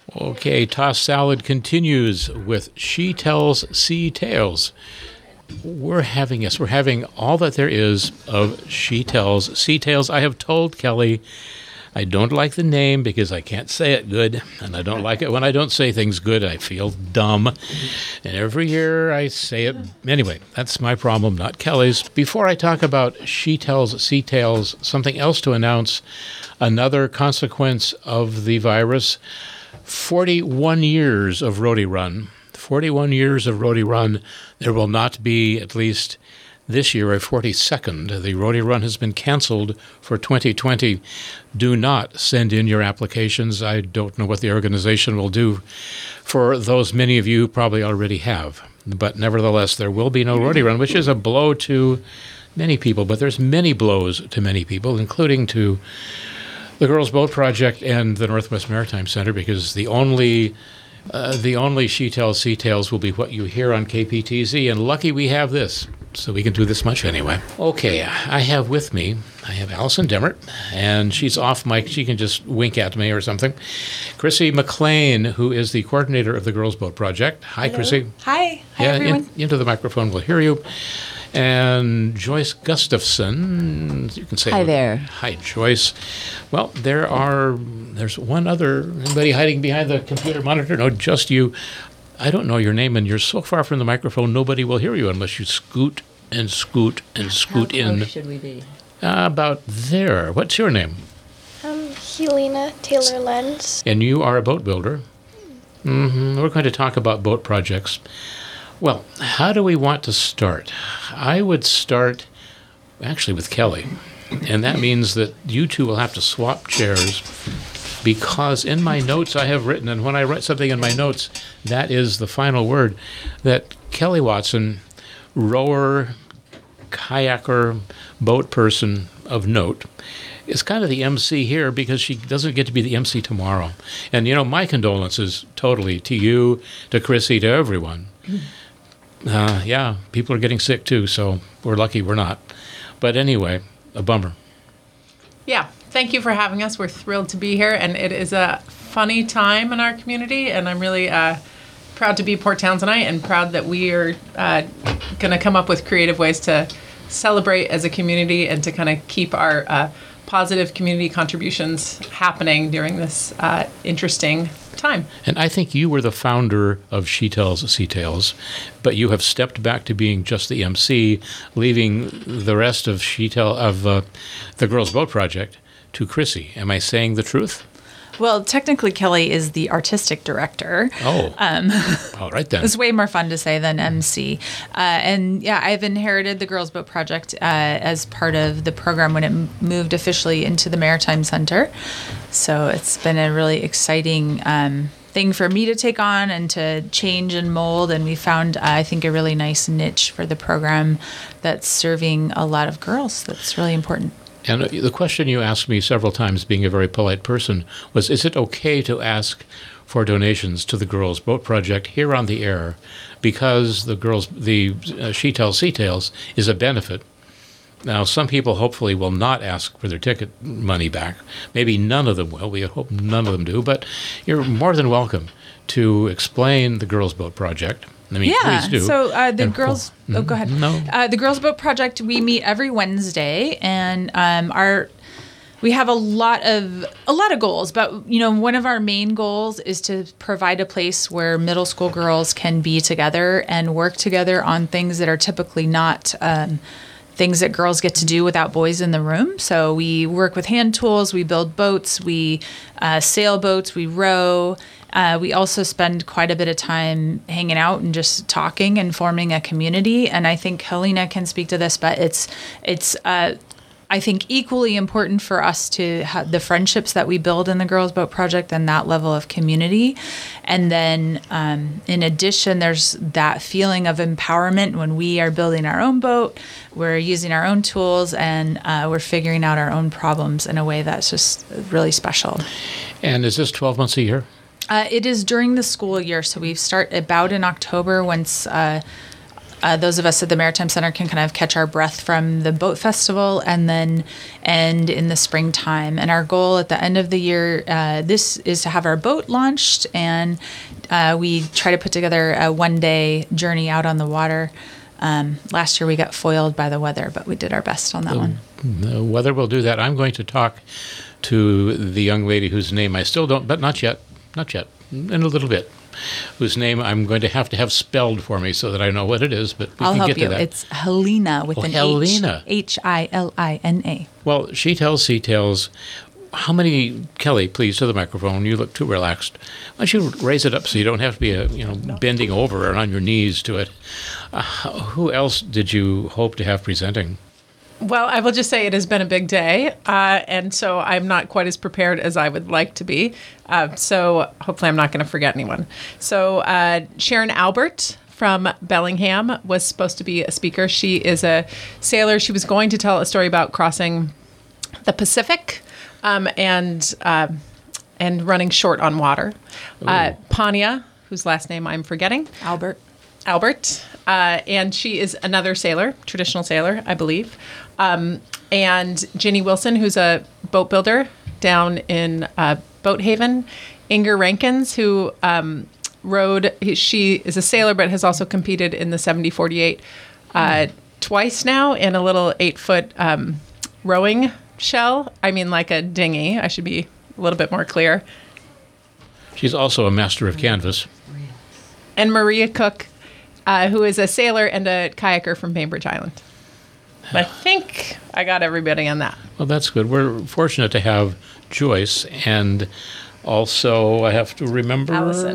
Okay, Toss Salad continues with She Tells Sea Tales. We're having all that there is of She Tells Sea Tales. I have told Kelly I don't like the name because I can't say it good, and I don't like it when I don't say things good. I feel dumb, and every year I say it. Anyway, that's my problem, not Kelly's. Before I talk about She Tells Sea Tales, something else to announce, another consequence of the virus, 41 years of Rhody Run. 41 years of Rhody Run. There will not be, at least this year, a 42nd. The Rhody Run has been canceled for 2020. Do not send in your applications. I don't know what the organization will do for those many of you probably already have. But nevertheless, there will be no Rhody Run, which is a blow to many people. But there's many blows to many people, including to the Girls Boat Project and the Northwest Maritime Center, because the only She Tells Sea Tales will be what you hear on KPTZ, and lucky we have this, so we can do this much anyway. Okay, I have Allison Demmert, and she's off mic. She can just wink at me or something. Chrissy McLean, who is the coordinator of the Girls Boat Project. Hi, Hello. Chrissy. Hi. Hi, everyone. Into the microphone, we'll hear you. And Joyce Gustafson, you can say hi there. Hi, Joyce. Well, there's one other. Anybody hiding behind the computer monitor? No, just you. I don't know your name, and you're so far from the microphone, nobody will hear you unless you scoot and scoot and scoot in. How close should we be? About there. What's your name? Helena Taylor Lenz. And you are a boat builder. We're going to talk about boat projects. Well, how do we want to start? I would start actually with Kelly, and that means that you two will have to swap chairs, because in my notes I have written, and when I write something in my notes, that is the final word, that Kelly Watson, rower, kayaker, boat person of note, is kind of the MC here because she doesn't get to be the MC tomorrow. And, my condolences totally to you, to Chrissy, to everyone. Yeah, people are getting sick too, so we're lucky we're not. But anyway, a bummer. Yeah, thank you for having us. We're thrilled to be here, and it is a funny time in our community, and I'm really proud to be Port Townsendite and proud that we are going to come up with creative ways to celebrate as a community and to kind of keep our positive community contributions happening during this interesting time. And I think you were the founder of She Tells Sea Tales, but you have stepped back to being just the MC, leaving the rest of the Girls Boat Project to Chrissy. Am I saying the truth? Well, technically, Kelly is the artistic director. Oh, all right then. It's way more fun to say than MC. And yeah, I've inherited the Girls Boat Project as part of the program when it moved officially into the Maritime Center. So it's been a really exciting thing for me to take on and to change and mold. And we found, I think, a really nice niche for the program that's serving a lot of girls. That's really important. And the question you asked me several times, being a very polite person, was, is it okay to ask for donations to the Girls Boat Project here on the air, because the She Tells Sea Tales is a benefit? Now, some people hopefully will not ask for their ticket money back. Maybe none of them will. We hope none of them do. But you're more than welcome to explain the Girls Boat Project. Please do. So the girls. Oh, go ahead. No. The Girls Boat Project. We meet every Wednesday, and we have a lot of goals. But one of our main goals is to provide a place where middle school girls can be together and work together on things that are typically not things that girls get to do without boys in the room. So we work with hand tools. We build boats. We sail boats. We row. We also spend quite a bit of time hanging out and just talking and forming a community. And I think Helena can speak to this, but it's I think equally important for us to have the friendships that we build in the Girls Boat Project and that level of community. And then in addition, there's that feeling of empowerment when we are building our own boat, we're using our own tools, and we're figuring out our own problems in a way that's just really special. And is this 12 months a year? It is during the school year. So we start about in October once those of us at the Maritime Center can kind of catch our breath from the boat festival and then end in the springtime. And our goal at the end of the year, this is to have our boat launched, and we try to put together a one-day journey out on the water. Last year we got foiled by the weather, but we did our best on that one. The weather will do that. I'm going to talk to the young lady whose name I still don't, but not yet, in a little bit, whose name I'm going to have spelled for me so that I know what it is, but we I'll can help get you. to that. It's Helena with an Helena. H. Hilina. Well, She Tells, Sea Tales. How many, Kelly, please, to the microphone. You look too relaxed. Why don't you raise it up so you don't have to be, bending over and on your knees to it. Who else did you hope to have presenting? Well, I will just say it has been a big day, and so I'm not quite as prepared as I would like to be. So hopefully I'm not going to forget anyone. So Sharon Albert from Bellingham was supposed to be a speaker. She is a sailor. She was going to tell a story about crossing the Pacific and running short on water. Pania, whose last name I'm forgetting. Albert. And she is another sailor, traditional sailor, I believe. And Ginny Wilson, who's a boat builder down in Boathaven. Inger Rankins, who she is a sailor but has also competed in the 70-48 twice now in a little 8-foot rowing shell. I mean, like a dinghy. I should be a little bit more clear. She's also a master of canvas. And Maria Cook, who is a sailor and a kayaker from Bainbridge Island. I think I got everybody on that. Well, that's good. We're fortunate to have Joyce, and also I have to remember...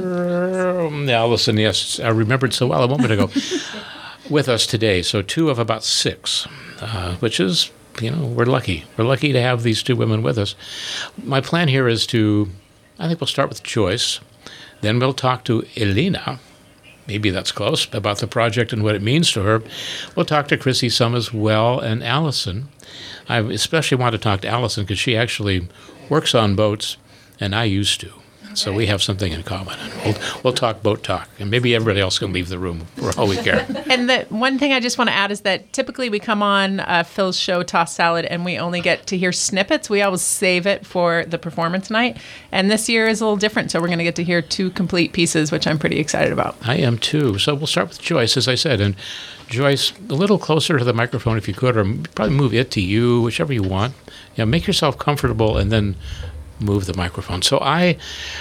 Allison, yes. I remembered so well a moment ago. With us today. So 2 of about 6, which is, we're lucky. We're lucky to have these 2 women with us. My plan here is I think we'll start with Joyce. Then we'll talk to Elena. Maybe that's close, about the project and what it means to her. We'll talk to Chrissy some as well, and Allison. I especially want to talk to Allison because she actually works on boats, and I used to. So we have something in common. And we'll talk boat talk, and maybe everybody else can leave the room for all we care. And the one thing I just want to add is that typically we come on Phil's show, Toss Salad, and we only get to hear snippets. We always save it for the performance night. And this year is a little different, so we're going to get to hear 2 complete pieces, which I'm pretty excited about. I am too. So we'll start with Joyce, as I said. And Joyce, a little closer to the microphone if you could, or probably move it to you, whichever you want. Make yourself comfortable and then move the microphone. So I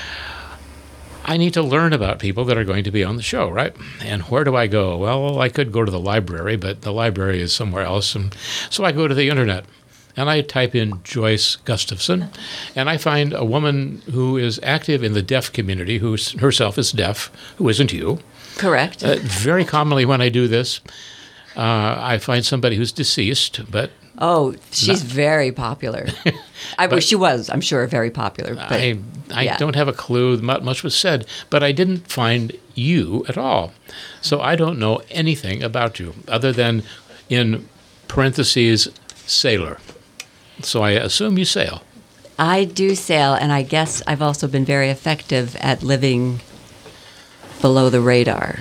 need to learn about people that are going to be on the show, right? And where do I go? Well, I could go to the library, but the library is somewhere else. And so I go to the internet, and I type in Joyce Gustafson, and I find a woman who is active in the deaf community, who herself is deaf, who isn't you. Correct. Very commonly when I do this, I find somebody who's deceased, but... Oh, she's very popular. She was, I'm sure, very popular. But, I don't have a clue. Much was said, but I didn't find you at all. So I don't know anything about you other than, in parentheses, sailor. So I assume you sail. I do sail, and I guess I've also been very effective at living below the radar.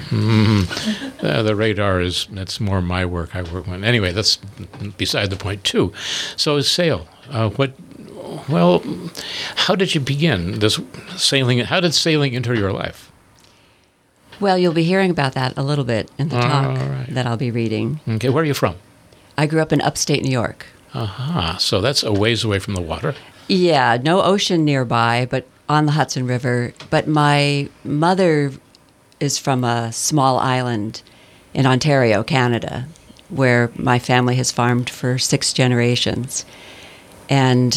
The radar that's more my work. I work on. Anyway, that's beside the point too. So sail. Well, how did you begin this sailing? How did sailing enter your life? Well, you'll be hearing about that a little bit in the talk right. that I'll be reading. Okay, where are you from? I grew up in upstate New York. So that's a ways away from the water. Yeah, no ocean nearby, but on the Hudson River. But my mother is from a small island in Ontario, Canada, where my family has farmed for 6 generations. And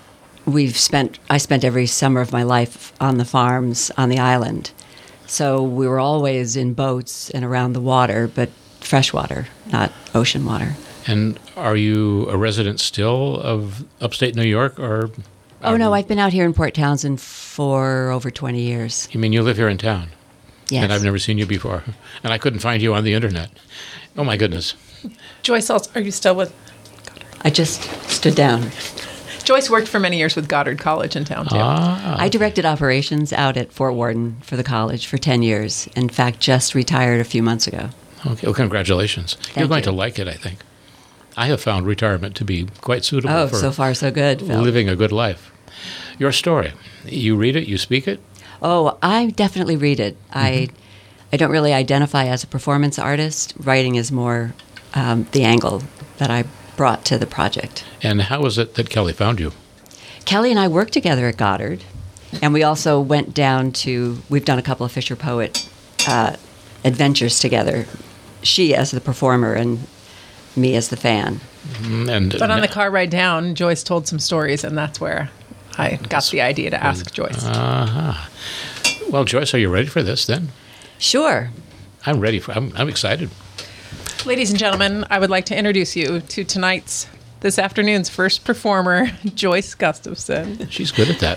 I spent every summer of my life on the farms on the island. So we were always in boats and around the water, but freshwater, not ocean water. And are you a resident still of upstate New York, or? Oh, no, I've been out here in Port Townsend for over 20 years. You mean you live here in town? Yes. And I've never seen you before. And I couldn't find you on the internet. Oh, my goodness. Joyce, are you still with Goddard? I just stood down. Joyce worked for many years with Goddard College in town, too. I directed operations out at Fort Worden for the college for 10 years. In fact, just retired a few months ago. Okay, well, congratulations. You're going to like it, I think. I have found retirement to be quite suitable Oh, for so far so good, Phil. living a good life. Your story, you read it, you speak it? Oh, I definitely read it. I don't really identify as a performance artist. Writing is more the angle that I brought to the project. And how was it that Kelly found you? Kelly and I worked together at Goddard, and we also went down to, we've done a couple of Fisher Poet adventures together. She as the performer and me as the fan. But on the car ride down, Joyce told some stories, and that's where I got the idea to ask Joyce. Uh-huh. Well, Joyce, are you ready for this then? Sure. I'm ready. I'm excited. Ladies and gentlemen, I would like to introduce you to this afternoon's first performer, Joyce Gustafson. She's good at that.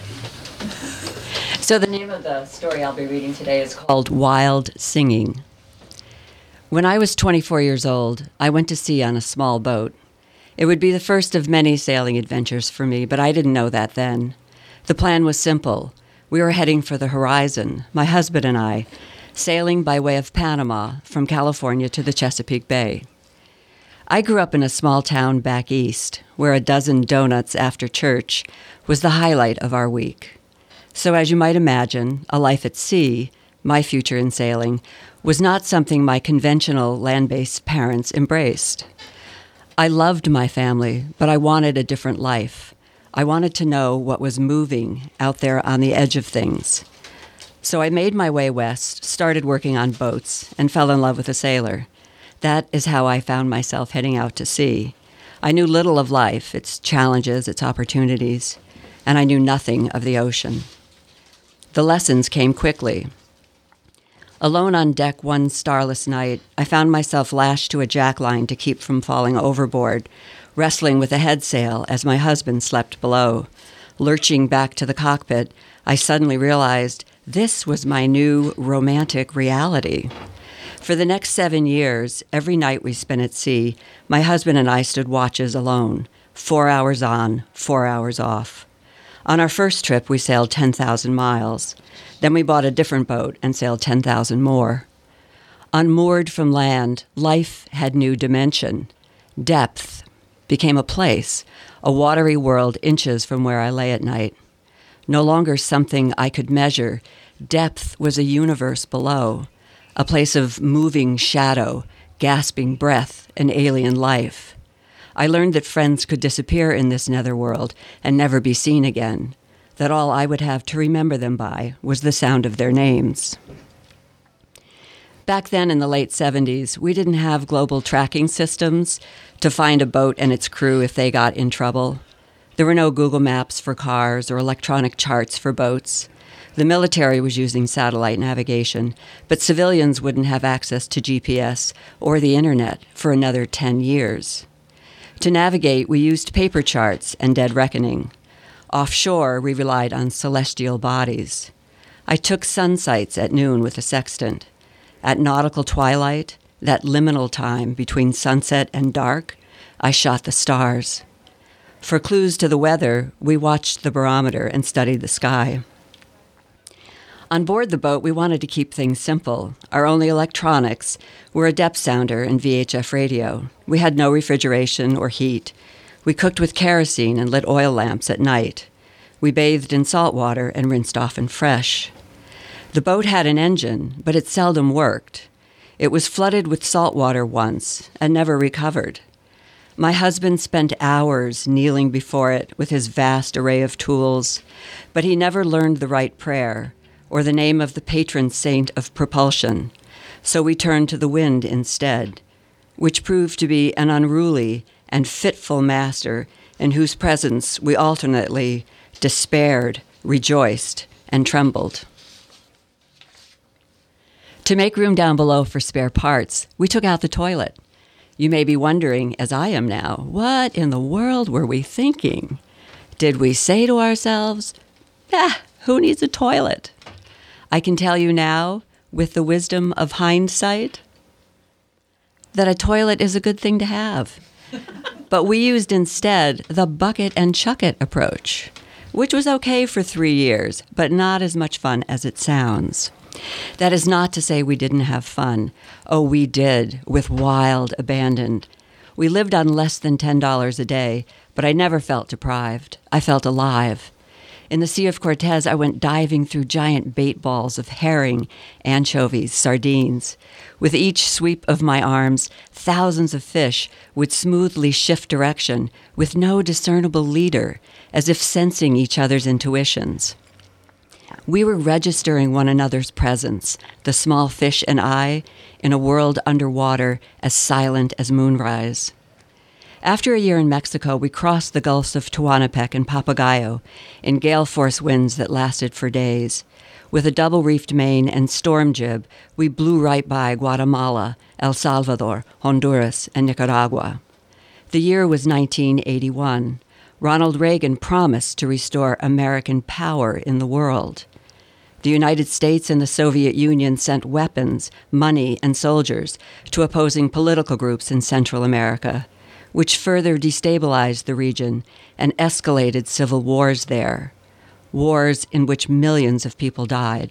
So the name of the story I'll be reading today is called Wild Singing. When I was 24 years old, I went to sea on a small boat. It would be the first of many sailing adventures for me, but I didn't know that then. The plan was simple. We were heading for the horizon, my husband and I, sailing by way of Panama from California to the Chesapeake Bay. I grew up in a small town back east, where a dozen donuts after church was the highlight of our week. So as you might imagine, a life at sea, my future in sailing, was not something my conventional land-based parents embraced. I loved my family, but I wanted a different life. I wanted to know what was moving out there on the edge of things. So I made my way west, started working on boats, and fell in love with a sailor. That is how I found myself heading out to sea. I knew little of life, its challenges, its opportunities, and I knew nothing of the ocean. The lessons came quickly. Alone on deck one starless night, I found myself lashed to a jackline to keep from falling overboard, wrestling with a headsail as my husband slept below. Lurching back to the cockpit, I suddenly realized this was my new romantic reality. For the next 7 years, every night we spent at sea, my husband and I stood watches alone, 4 hours on, 4 hours off. On our first trip, we sailed 10,000 miles. Then we bought a different boat and sailed 10,000 more. Unmoored from land, life had new dimension. Depth became a place, a watery world inches from where I lay at night. No longer something I could measure, depth was a universe below, a place of moving shadow, gasping breath, and alien life. I learned that friends could disappear in this netherworld and never be seen again, that all I would have to remember them by was the sound of their names. Back then in the late 70s, we didn't have global tracking systems to find a boat and its crew if they got in trouble. There were no Google Maps for cars or electronic charts for boats. The military was using satellite navigation, but civilians wouldn't have access to GPS or the internet for another 10 years. To navigate, we used paper charts and dead reckoning. Offshore, we relied on celestial bodies. I took sun sights at noon with a sextant. At nautical twilight, that liminal time between sunset and dark, I shot the stars. For clues to the weather, we watched the barometer and studied the sky. On board the boat, we wanted to keep things simple. Our only electronics were a depth sounder and VHF radio. We had no refrigeration or heat. We cooked with kerosene and lit oil lamps at night. We bathed in salt water and rinsed often fresh. The boat had an engine, but it seldom worked. It was flooded with salt water once and never recovered. My husband spent hours kneeling before it with his vast array of tools, but he never learned the right prayer or the name of the patron saint of propulsion, so we turned to the wind instead, which proved to be an unruly and fitful master in whose presence we alternately despaired, rejoiced, and trembled. To make room down below for spare parts, we took out the toilet. You may be wondering, as I am now, what in the world were we thinking? Did we say to ourselves, who needs a toilet? I can tell you now, with the wisdom of hindsight, that a toilet is a good thing to have. But we used instead the bucket and chuck it approach, which was okay for 3 years, but not as much fun as it sounds. That is not to say we didn't have fun. Oh, we did, with wild abandon. We lived on less than $10 a day, but I never felt deprived. I felt alive. In the Sea of Cortez, I went diving through giant bait balls of herring, anchovies, sardines. With each sweep of my arms, thousands of fish would smoothly shift direction with no discernible leader, as if sensing each other's intuitions. We were registering one another's presence, the small fish and I, in a world underwater as silent as moonrise. After a year in Mexico, we crossed the Gulfs of Tehuantepec and Papagayo in gale-force winds that lasted for days. With a double-reefed main and storm jib, we blew right by Guatemala, El Salvador, Honduras, and Nicaragua. The year was 1981. Ronald Reagan promised to restore American power in the world. The United States and the Soviet Union sent weapons, money, and soldiers to opposing political groups in Central America, which further destabilized the region and escalated civil wars there, wars in which millions of people died.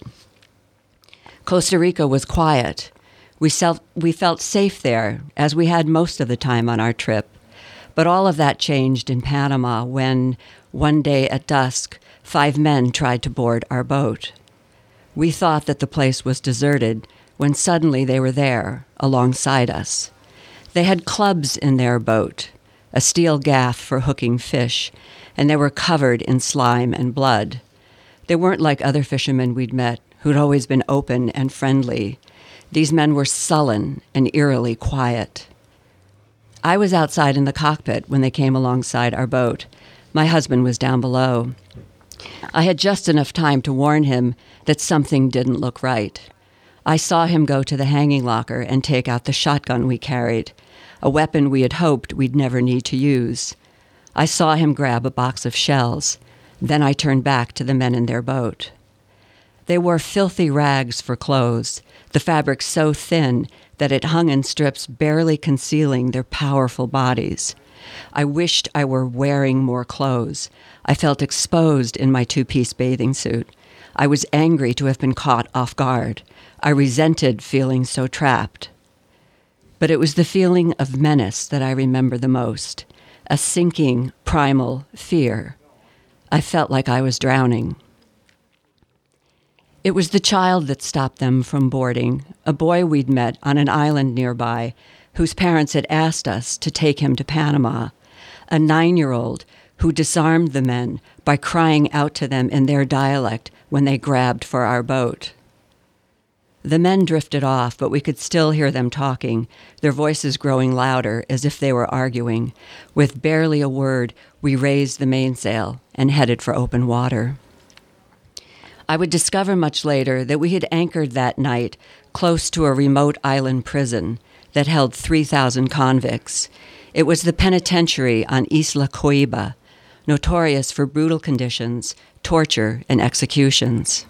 Costa Rica was quiet. We felt safe there, as we had most of the time on our trip. But all of that changed in Panama when, one day at dusk, 5 men tried to board our boat. We thought that the place was deserted when suddenly they were there, alongside us. They had clubs in their boat, a steel gaff for hooking fish, and they were covered in slime and blood. They weren't like other fishermen we'd met, who'd always been open and friendly. These men were sullen and eerily quiet. I was outside in the cockpit when they came alongside our boat. My husband was down below. I had just enough time to warn him that something didn't look right. I saw him go to the hanging locker and take out the shotgun we carried, a weapon we had hoped we'd never need to use. I saw him grab a box of shells. Then I turned back to the men in their boat. They wore filthy rags for clothes, the fabric so thin that it hung in strips barely concealing their powerful bodies. I wished I were wearing more clothes. I felt exposed in my 2-piece bathing suit. I was angry to have been caught off guard. I resented feeling so trapped. But it was the feeling of menace that I remember the most, a sinking, primal fear. I felt like I was drowning. It was the child that stopped them from boarding, a boy we'd met on an island nearby, whose parents had asked us to take him to Panama, a 9-year-old who disarmed the men by crying out to them in their dialect when they grabbed for our boat. The men drifted off, but we could still hear them talking, their voices growing louder as if they were arguing. With barely a word, we raised the mainsail and headed for open water. I would discover much later that we had anchored that night close to a remote island prison that held 3,000 convicts. It was the penitentiary on Isla Coiba, notorious for brutal conditions, torture, and executions.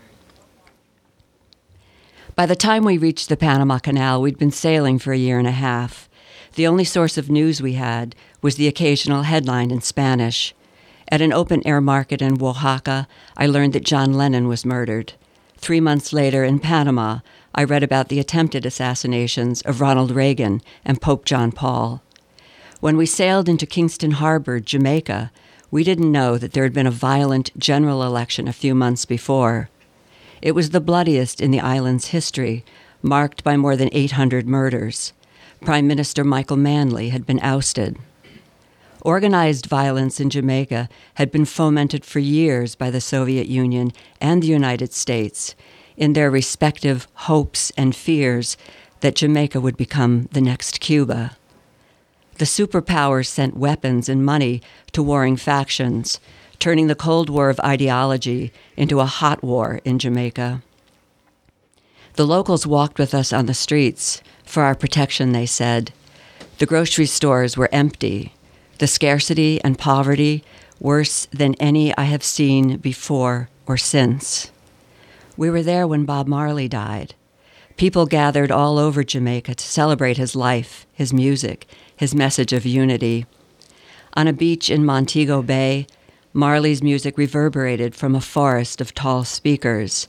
By the time we reached the Panama Canal, we'd been sailing for a year and a half. The only source of news we had was the occasional headline in Spanish. At an open-air market in Oaxaca, I learned that John Lennon was murdered. 3 months later, in Panama, I read about the attempted assassinations of Ronald Reagan and Pope John Paul. When we sailed into Kingston Harbor, Jamaica, we didn't know that there had been a violent general election a few months before. It was the bloodiest in the island's history, marked by more than 800 murders. Prime Minister Michael Manley had been ousted. Organized violence in Jamaica had been fomented for years by the Soviet Union and the United States in their respective hopes and fears that Jamaica would become the next Cuba. The superpowers sent weapons and money to warring factions, turning the Cold War of ideology into a hot war in Jamaica. The locals walked with us on the streets for our protection, they said. The grocery stores were empty. The scarcity and poverty worse than any I have seen before or since. We were there when Bob Marley died. People gathered all over Jamaica to celebrate his life, his music, his message of unity. On a beach in Montego Bay, Marley's music reverberated from a forest of tall speakers.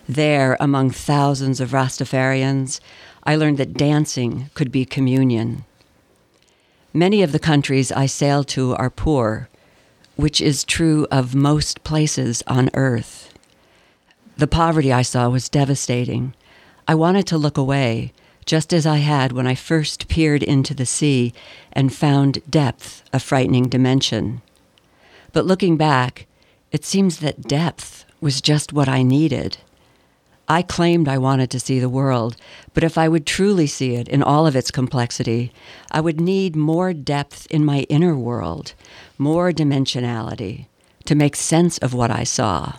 There, among thousands of Rastafarians, I learned that dancing could be communion. Many of the countries I sailed to are poor, which is true of most places on earth. The poverty I saw was devastating. I wanted to look away, just as I had when I first peered into the sea and found depth a frightening dimension. But looking back, it seems that depth was just what I needed. I claimed I wanted to see the world, but if I would truly see it in all of its complexity, I would need more depth in my inner world, more dimensionality, to make sense of what I saw.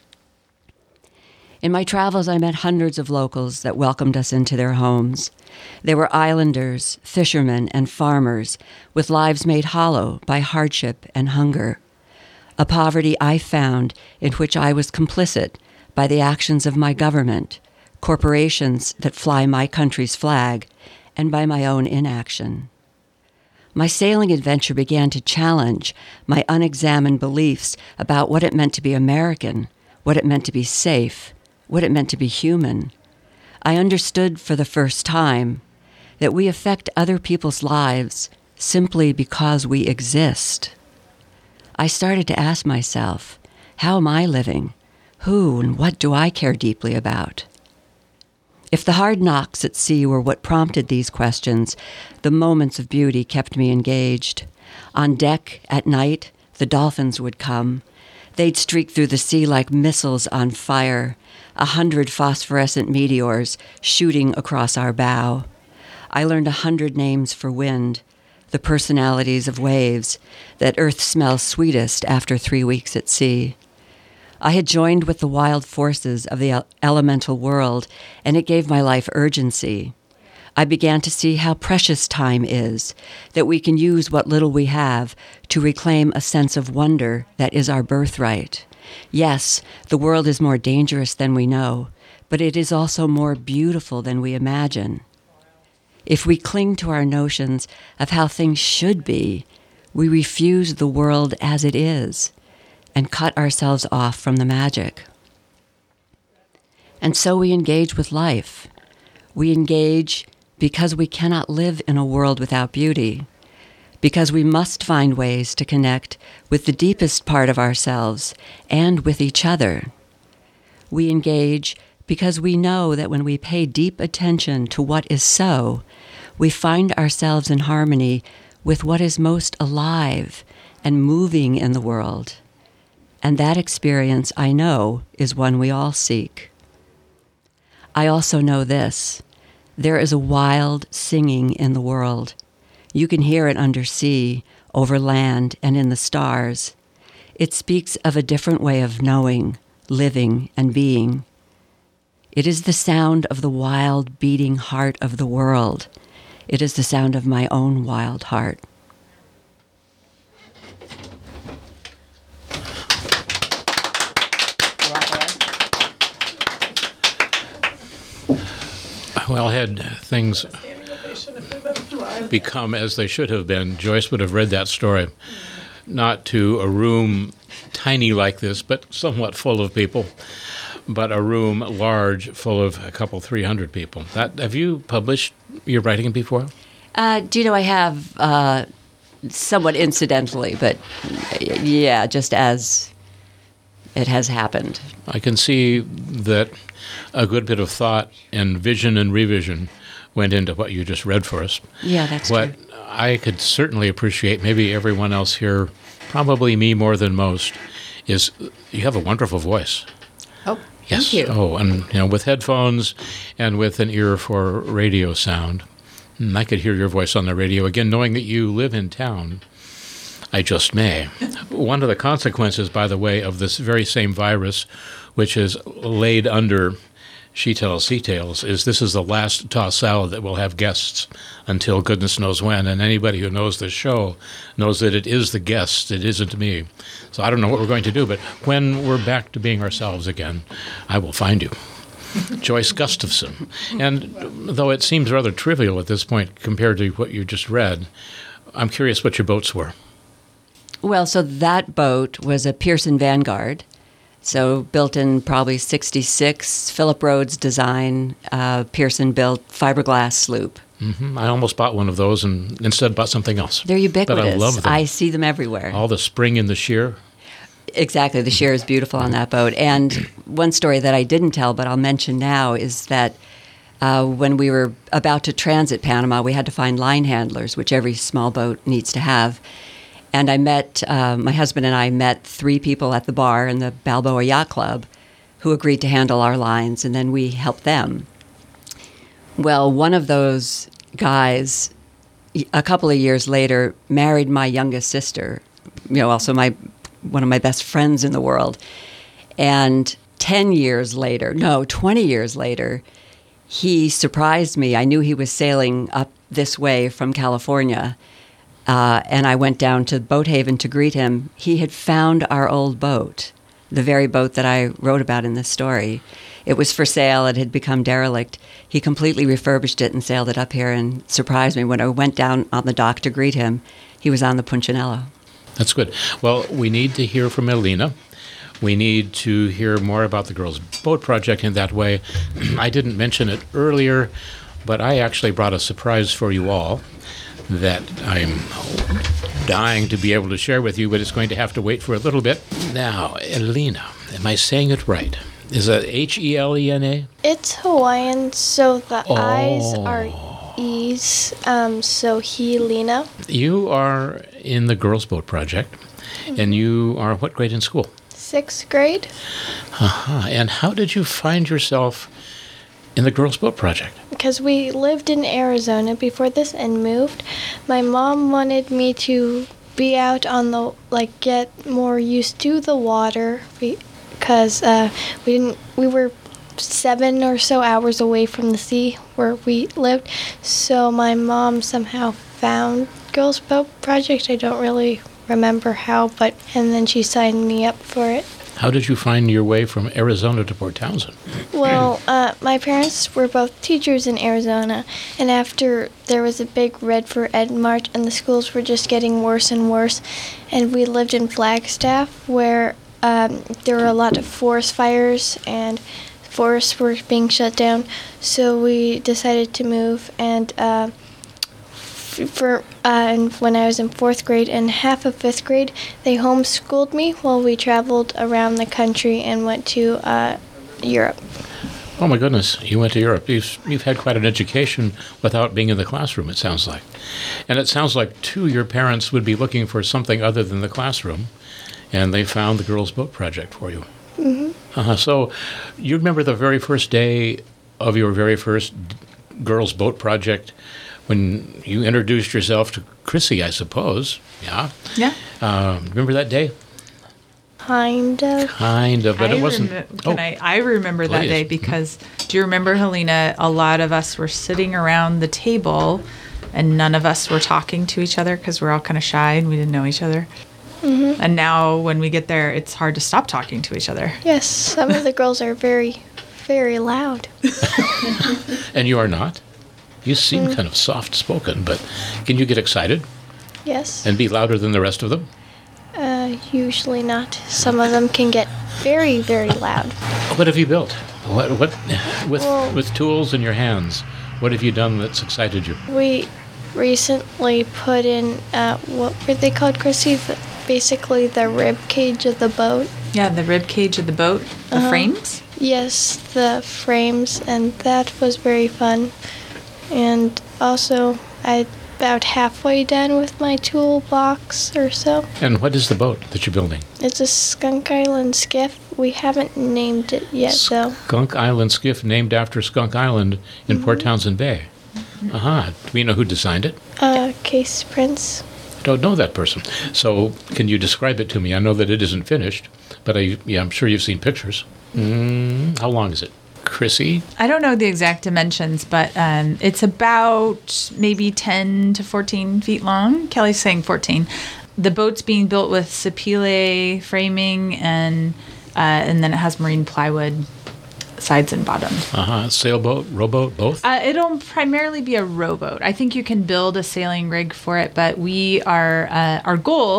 In my travels, I met hundreds of locals that welcomed us into their homes. They were islanders, fishermen, and farmers with lives made hollow by hardship and hunger. A poverty I found in which I was complicit by the actions of my government, corporations that fly my country's flag, and by my own inaction. My sailing adventure began to challenge my unexamined beliefs about what it meant to be American, what it meant to be safe, what it meant to be human. I understood for the first time that we affect other people's lives simply because we exist. I started to ask myself, how am I living? Who and what do I care deeply about? If the hard knocks at sea were what prompted these questions, the moments of beauty kept me engaged. On deck, at night, the dolphins would come. They'd streak through the sea like missiles on fire, 100 phosphorescent meteors shooting across our bow. I learned 100 names for wind, the personalities of waves, that earth smells sweetest after 3 weeks at sea. I had joined with the wild forces of the elemental world, and it gave my life urgency. I began to see how precious time is, that we can use what little we have to reclaim a sense of wonder that is our birthright. Yes, the world is more dangerous than we know, but it is also more beautiful than we imagine. If we cling to our notions of how things should be, we refuse the world as it is and cut ourselves off from the magic. And so we engage with life. We engage because we cannot live in a world without beauty, because we must find ways to connect with the deepest part of ourselves and with each other. We engage because we know that when we pay deep attention to what is so, we find ourselves in harmony with what is most alive and moving in the world. And that experience, I know, is one we all seek. I also know this: there is a wild singing in the world. You can hear it undersea, over land, and in the stars. It speaks of a different way of knowing, living, and being. It is the sound of the wild, beating heart of the world. It is the sound of my own wild heart. Well, had things become as they should have been, Joyce would have read that story, not to a room tiny like this, but somewhat full of people, but a room large, full of a couple, 300 people. Have you published your writing before? Do you know, I have somewhat incidentally, but yeah, just as it has happened. I can see that a good bit of thought and vision and revision went into what you just read for us. Yeah, that's true. What I could certainly appreciate, maybe everyone else here, probably me more than most, is you have a wonderful voice. Oh, Yes. thank you. Oh, and with headphones and with an ear for radio sound, I could hear your voice on the radio again, knowing that you live in town. I just may. One of the consequences, by the way, of this very same virus, which is laid under She Tells Sea Tales, is this is the last tossed salad that will have guests until goodness knows when. And anybody who knows this show knows that it is the guests, it isn't me. So I don't know what we're going to do, but when we're back to being ourselves again, I will find you. Joyce Gustafson. And though it seems rather trivial at this point compared to what you just read, I'm curious what your boats were. Well, so that boat was a Pearson Vanguard, So built in probably 66, Philip Rhodes design, Pearson built fiberglass sloop. I almost bought one of those and instead bought something else. They're ubiquitous. But I love them. I see them everywhere. All the spring in the sheer. Exactly. The sheer is beautiful on that boat. And one story that I didn't tell, but I'll mention now, is that when we were about to transit Panama, we had to find line handlers, which every small boat needs to have. And I met, my husband and I met 3 people at the bar in the Balboa Yacht Club who agreed to handle our lines, and then we helped them. Well, one of those guys, a couple of years later, married my youngest sister, also one of my best friends in the world. And 20 years later, he surprised me. I knew he was sailing up this way from California, and I went down to Boathaven to greet him. He had found our old boat, the very boat that I wrote about in this story. It was for sale. It had become derelict. He completely refurbished it and sailed it up here and surprised me. When I went down on the dock to greet him, he was on the Punchinello. That's good. Well, we need to hear from Elena. We need to hear more about the Girls Boat Project in that way. I didn't mention it earlier, but I actually brought a surprise for you all that I'm dying to be able to share with you, but it's going to have to wait for a little bit. Now, Elena, am I saying it right? Is that Helena? It's Hawaiian, so the I's are E's, so Helena. You are in the Girls Boat Project, and you are what grade in school? 6th grade. And how did you find yourself in the Girls Boat Project? Because we lived in Arizona before this and moved. My mom wanted me to be out on the, get more used to the water because we were 7 or so hours away from the sea where we lived. So my mom somehow found Girls Boat Project. I don't really remember how, and then she signed me up for it. How did you find your way from Arizona to Port Townsend? Well, my parents were both teachers in Arizona, and after there was a big Red for Ed march, and the schools were just getting worse and worse, and we lived in Flagstaff, where there were a lot of forest fires, and forests were being shut down, so we decided to move, and when I was in 4th grade and half of 5th grade, they homeschooled me while we traveled around the country and went to Europe. Oh my goodness, you went to Europe. You've had quite an education without being in the classroom, it sounds like. And it sounds like, too, your parents would be looking for something other than the classroom, and they found the Girls Boat Project for you. Mm-hmm. So you remember the very first day of your very first Girls Boat Project when you introduced yourself to Chrissy, I suppose. Yeah? Yeah. Remember that day? Kind of, but it wasn't. I remember that day because, do you remember, Helena, a lot of us were sitting around the table and none of us were talking to each other because we're all kind of shy and we didn't know each other. Mm-hmm. And now when we get there, it's hard to stop talking to each other. Yes, some of the girls are very, very loud. And you are not? You seem kind of soft-spoken, but can you get excited? Yes. And be louder than the rest of them? Usually not. Some of them can get very, very loud. What have you built? What with tools in your hands? What have you done that's excited you? We recently put in what were they called, Chrissy? Basically the rib cage of the boat. Yeah, the rib cage of the boat. The frames. Yes, the frames, and that was very fun. And also, I'm about halfway done with my toolbox or so. And what is the boat that you're building? It's a Skunk Island skiff. We haven't named it yet, though. Skunk Island skiff named after Skunk Island in Port Townsend Bay. Do we know who designed it? Case Prince. I don't know that person. So can you describe it to me? I know that it isn't finished, but I'm sure you've seen pictures. How long is it? Chrissy? I don't know the exact dimensions, but it's about maybe 10 to 14 feet long. Kelly's saying 14. The boat's being built with sapele framing, and then it has marine plywood sides and bottoms. Sailboat, rowboat, both? It'll primarily be a rowboat. I think you can build a sailing rig for it, but we are our goal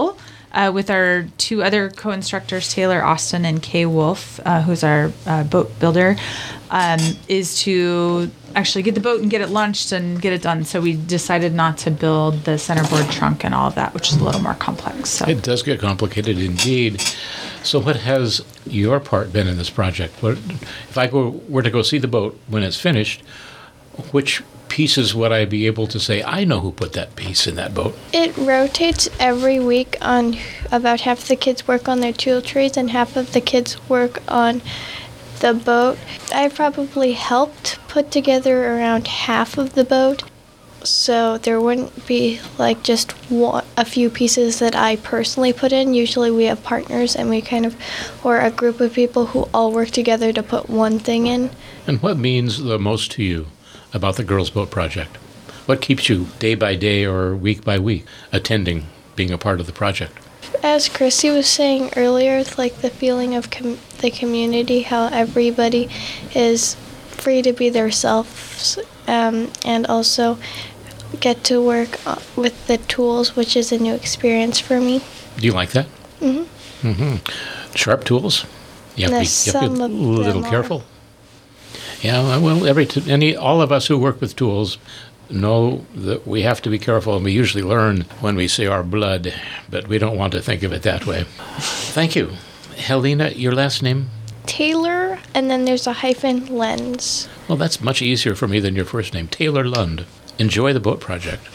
with our two other co-instructors, Taylor Austin and Kay Wolf, who's our boat builder, is to actually get the boat and get it launched and get it done. So we decided not to build the centerboard trunk and all of that, which is a little more complex. So It does get complicated indeed. So what has your part been in this project? If I were to go see the boat when it's finished, which pieces would I be able to say, I know who put that piece in that boat? It rotates every week on about half the kids work on their tool trays and half of the kids work on the boat. I probably helped put together around half of the boat, so there wouldn't be like just a few pieces that I personally put in. Usually we have partners and we or a group of people who all work together to put one thing in. And what means the most to you about the Girls Boat Project? What keeps you day by day or week by week attending, being a part of the project? As Chrissy was saying earlier, it's like the feeling of the community, how everybody is free to be themselves, and also get to work with the tools, which is a new experience for me. Do you like that? Mm-hmm. Mm-hmm. Sharp tools? You have to be a little careful. Yeah, well, all of us who work with tools know that we have to be careful, and we usually learn when we see our blood, but we don't want to think of it that way. Thank you. Helena, your last name? Taylor, and then there's a hyphen, Lens. Well, that's much easier for me than your first name. Taylor Lund. Enjoy the boat project.